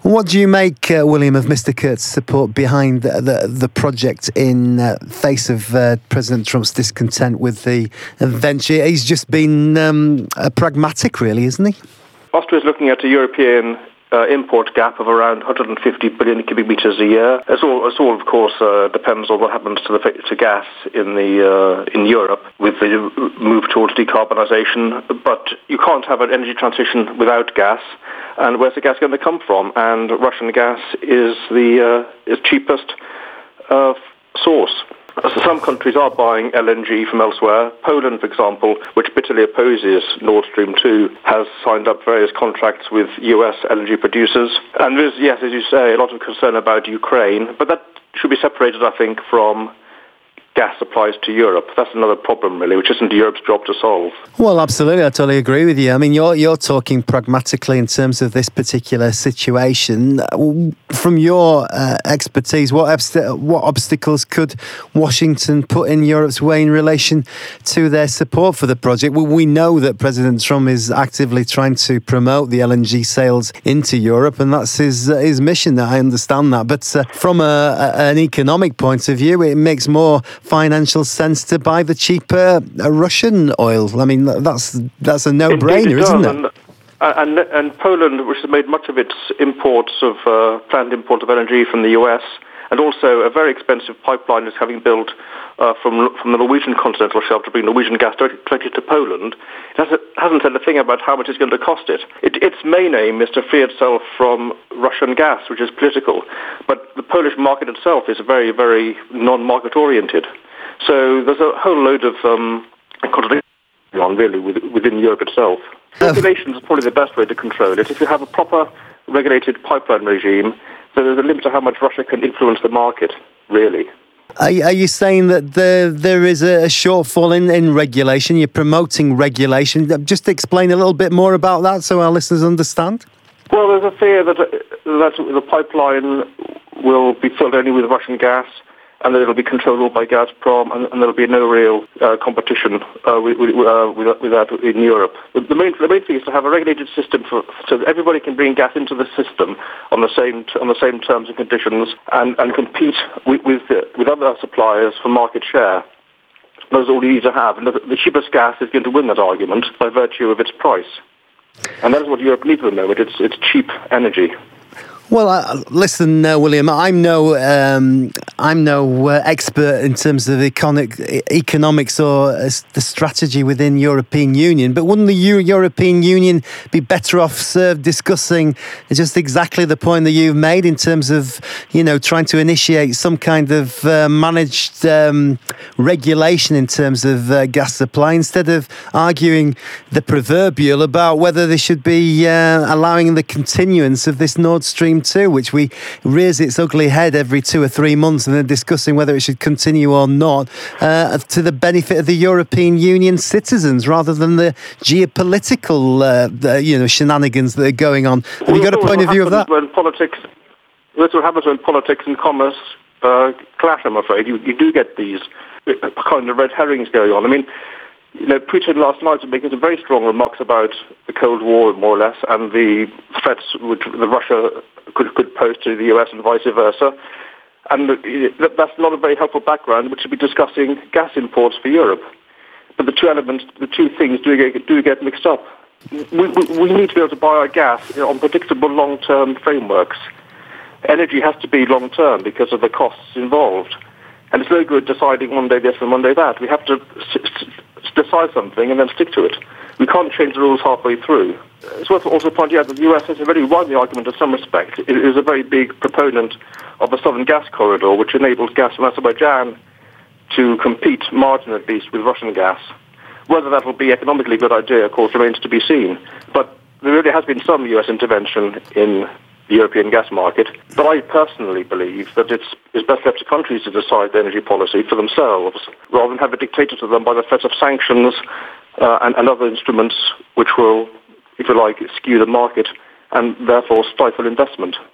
What do you make, William, of Mr. Kurtz's support behind the project in face of President Trump's discontent with the venture? He's just been pragmatic, really, isn't he? Austria is looking at a European import gap of around 150 billion cubic meters a year. It's all of course, depends on what happens to gas in Europe with the move towards decarbonisation. But you can't have an energy transition without gas. And where's the gas going to come from? And Russian gas is the cheapest source. So some countries are buying LNG from elsewhere. Poland, for example, which bitterly opposes Nord Stream 2, has signed up various contracts with US LNG producers. And there's, yes, as you say, a lot of concern about Ukraine, but that should be separated, I think, from gas supplies to Europe. That's another problem, really, which isn't Europe's job to solve. Well, absolutely. I totally agree with you. I mean, you're talking pragmatically in terms of this particular situation. From your expertise, what obstacles could Washington put in Europe's way in relation to their support for the project? Well, we know that President Trump is actively trying to promote the LNG sales into Europe, and that's his mission. I understand that. But from an economic point of view, it makes more financial sense to buy the cheaper Russian oil. I mean, that's a no-brainer, isn't it? And Poland, which has made much of its imports of planned import of LNG from the US, and also a very expensive pipeline is having built from the Norwegian continental shelf to bring Norwegian gas directly to Poland. It hasn't said a thing about how much it's going to cost it. Its main aim is to free itself from Russian gas, which is political. But the Polish market itself is very, very non-market oriented. So there's a whole load of contradictions on, really, within Europe itself. Regulation is probably the best way to control it. If you have a proper regulated pipeline regime, so there's a limit to how much Russia can influence the market, really. Are you saying that there is a shortfall in regulation? You're promoting regulation. Just explain a little bit more about that so our listeners understand. Well, there's a fear that the pipeline will be filled only with Russian gas, and that it'll be controlled all by Gazprom, and there'll be no real competition with that in Europe. The main thing is to have a regulated system so that everybody can bring gas into the system on the same terms and conditions, and compete with other suppliers for market share. Those are all you need to have, and the cheapest gas is going to win that argument by virtue of its price. And that is what Europe needs at the moment. It's cheap energy. Well, listen, William, I'm no expert in terms of economics or the strategy within European Union, but wouldn't the European Union be better off served discussing just exactly the point that you've made in terms of, trying to initiate some kind of managed regulation in terms of gas supply, instead of arguing the proverbial about whether they should be allowing the continuance of this Nord Stream 2, which rears its ugly head every 2 or 3 months, and then discussing whether it should continue or not, to the benefit of the European Union citizens, rather than the geopolitical, shenanigans that are going on. Have you got a point of view of that? That's what happens when politics and commerce clash, I'm afraid. You do get these kind of red herrings going on. I mean, Putin last night was making some very strong remarks about the Cold War, more or less, and the threats that Russia could pose to the US and vice versa. And that's not a very helpful background, which should be discussing gas imports for Europe. But the two things do get mixed up. We need to be able to buy our gas on predictable long-term frameworks. Energy has to be long-term because of the costs involved. And it's no good deciding one day this and one day that. We have to decide something and then stick to it. We can't change the rules halfway through. It's worth also pointing out that the US has already won the argument in some respect. It is a very big proponent of the Southern Gas Corridor, which enables gas from Azerbaijan to compete, margin at least, with Russian gas. Whether that will be economically a good idea, of course, remains to be seen. But there really has been some US intervention in the European gas market. But I personally believe that it's best left to countries to decide their energy policy for themselves, rather than have it dictated to them by the threat of sanctions and other instruments which will, if you like, skew the market and therefore stifle investment.